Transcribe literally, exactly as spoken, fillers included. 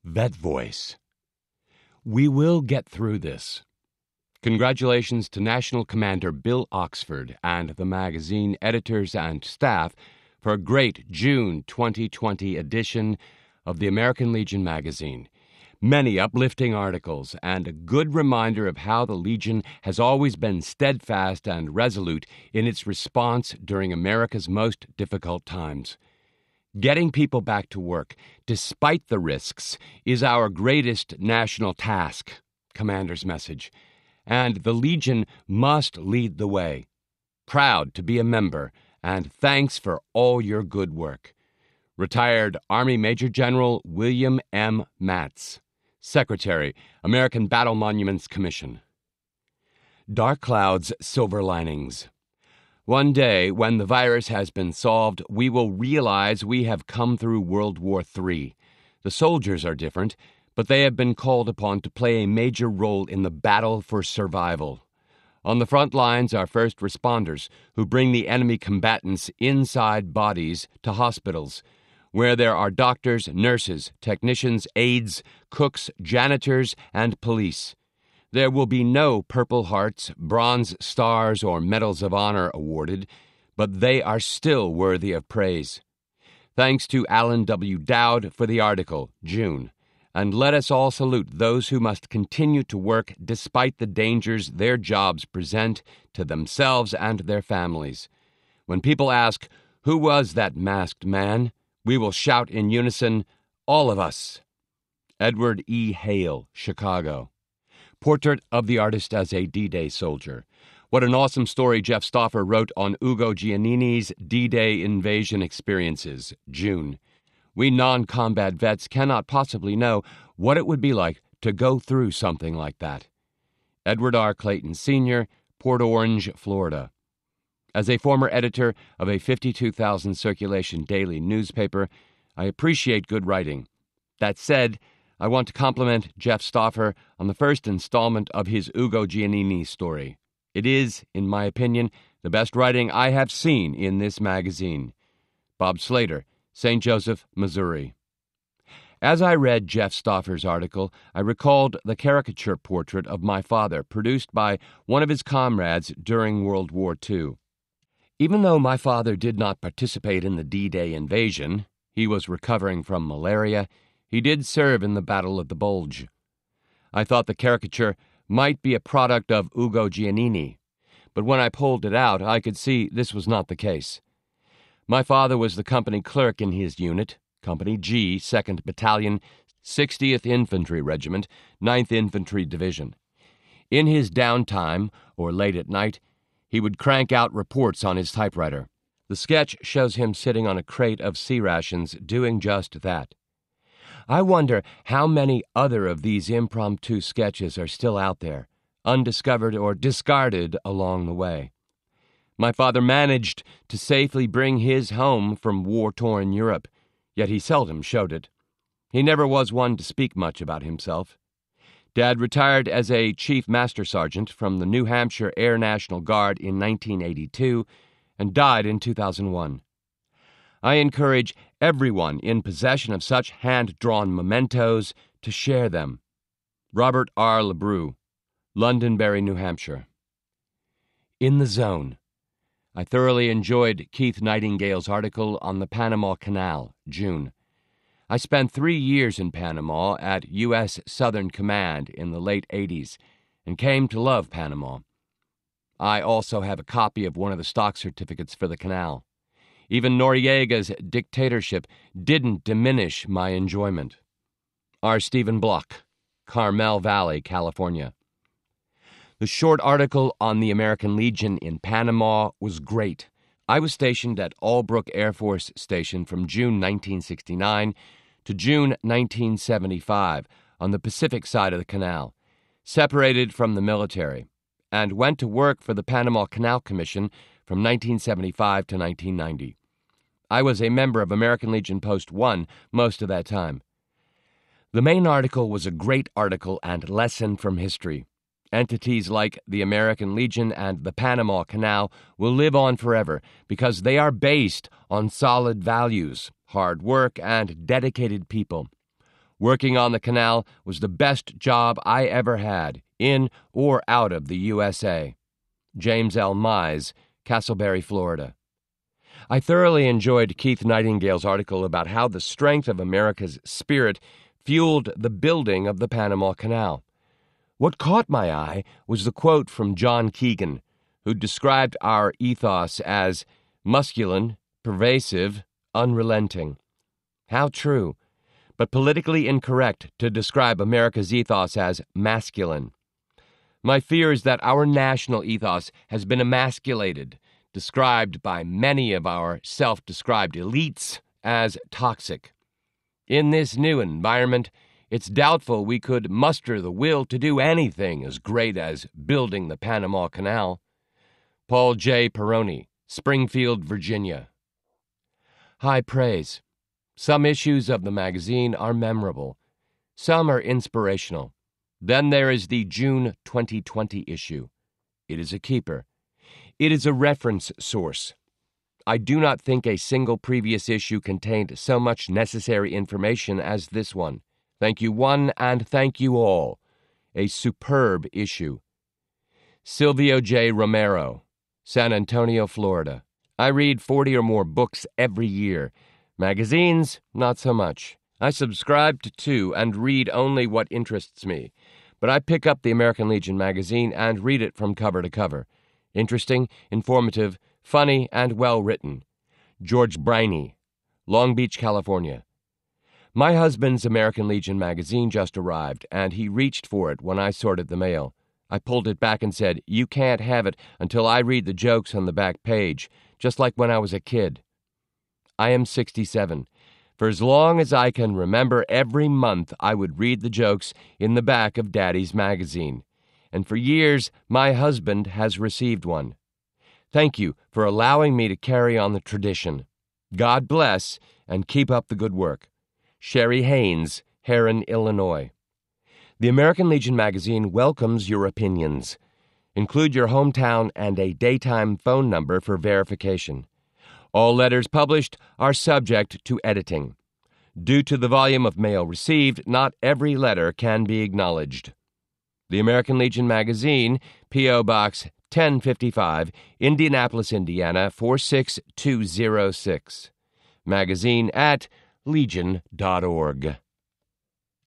Vet Voice. We will get through this. Congratulations to National Commander Bill Oxford and the magazine editors and staff for a great June twenty twenty edition of the American Legion magazine. Many uplifting articles and a good reminder of how the Legion has always been steadfast and resolute in its response during America's most difficult times. Getting people back to work, despite the risks, is our greatest national task, Commander's message. And the Legion must lead the way. Proud to be a member, and thanks for all your good work. Retired Army Major General William M. Matz, Secretary, American Battle Monuments Commission. Dark clouds, silver linings. One day, when the virus has been solved, we will realize we have come through World War Three. The soldiers are different, but they have been called upon to play a major role in the battle for survival. On the front lines are first responders who bring the enemy combatants inside bodies to hospitals, where there are doctors, nurses, technicians, aides, cooks, janitors, and police. There will be no Purple Hearts, Bronze Stars, or Medals of Honor awarded, but they are still worthy of praise. Thanks to Alan W. Dowd for the article, June. And let us all salute those who must continue to work despite the dangers their jobs present to themselves and their families. When people ask, "Who was that masked man?" we will shout in unison, "All of us." Edward E. Hale, Chicago. Portrait of the artist as a D-Day soldier. What an awesome story Jeff Stauffer wrote on Ugo Giannini's D-Day invasion experiences, June. We non-combat vets cannot possibly know what it would be like to go through something like that. Edward R. Clayton, Senior, Port Orange, Florida. As a former editor of a fifty-two thousand circulation daily newspaper, I appreciate good writing. That said, I want to compliment Jeff Stauffer on the first installment of his Ugo Giannini story. It is, in my opinion, the best writing I have seen in this magazine. Bob Slater, Saint Joseph, Missouri. As I read Jeff Stauffer's article, I recalled the caricature portrait of my father produced by one of his comrades during World War Two. Even though my father did not participate in the D-Day invasion, he was recovering from malaria, he did serve in the Battle of the Bulge. I thought the caricature might be a product of Ugo Giannini, but when I pulled it out, I could see this was not the case. My father was the company clerk in his unit, Company G, second Battalion, sixtieth Infantry Regiment, ninth Infantry Division. In his downtime, or late at night, he would crank out reports on his typewriter. The sketch shows him sitting on a crate of sea rations doing just that. I wonder how many other of these impromptu sketches are still out there, undiscovered or discarded along the way. My father managed to safely bring his home from war-torn Europe, yet he seldom showed it. He never was one to speak much about himself. Dad retired as a Chief Master Sergeant from the New Hampshire Air National Guard in nineteen eighty-two and died in two thousand one. I encourage everyone in possession of such hand-drawn mementos to share them. Robert R. LeBrew, Londonderry, New Hampshire. In the Zone. I thoroughly enjoyed Keith Nightingale's article on the Panama Canal, June. I spent three years in Panama at U S Southern Command in the late eighties and came to love Panama. I also have a copy of one of the stock certificates for the canal. Even Noriega's dictatorship didn't diminish my enjoyment. R. Stephen Block, Carmel Valley, California. The short article on the American Legion in Panama was great. I was stationed at Albrook Air Force Station from June nineteen sixty-nine to June nineteen seventy-five on the Pacific side of the canal, separated from the military, and went to work for the Panama Canal Commission from nineteen seventy-five to nineteen ninety. I was a member of American Legion Post one most of that time. The main article was a great article and lesson from history. Entities like the American Legion and the Panama Canal will live on forever because they are based on solid values, hard work, and dedicated people. Working on the canal was the best job I ever had, in or out of the U S A. James L. Mize, Castleberry, Florida. I thoroughly enjoyed Keith Nightingale's article about how the strength of America's spirit fueled the building of the Panama Canal. What caught my eye was the quote from John Keegan, who described our ethos as masculine, pervasive, unrelenting. How true, but politically incorrect to describe America's ethos as masculine. My fear is that our national ethos has been emasculated, described by many of our self-described elites as toxic. In this new environment, it's doubtful we could muster the will to do anything as great as building the Panama Canal. Paul J. Peroni, Springfield, Virginia. High praise. Some issues of the magazine are memorable. Some are inspirational. Then there is the June twenty twenty issue. It is a keeper. It is a reference source. I do not think a single previous issue contained so much necessary information as this one. Thank you one, and thank you all. A superb issue. Silvio J. Romero, San Antonio, Florida. I read forty or more books every year. Magazines, not so much. I subscribe to two and read only what interests me. But I pick up the American Legion magazine and read it from cover to cover. Interesting, informative, funny, and well-written. George Briney, Long Beach, California. My husband's American Legion magazine just arrived, and he reached for it when I sorted the mail. I pulled it back and said, "You can't have it until I read the jokes on the back page, just like when I was a kid." I am sixty-seven. For as long as I can remember, every month I would read the jokes in the back of Daddy's magazine. And for years, my husband has received one. Thank you for allowing me to carry on the tradition. God bless, and keep up the good work. Sherry Haynes, Heron, Illinois. The American Legion magazine welcomes your opinions. Include your hometown and a daytime phone number for verification. All letters published are subject to editing. Due to the volume of mail received, not every letter can be acknowledged. The American Legion magazine, P O. Box ten fifty-five, Indianapolis, Indiana four six two zero six. Magazine at legion dot org.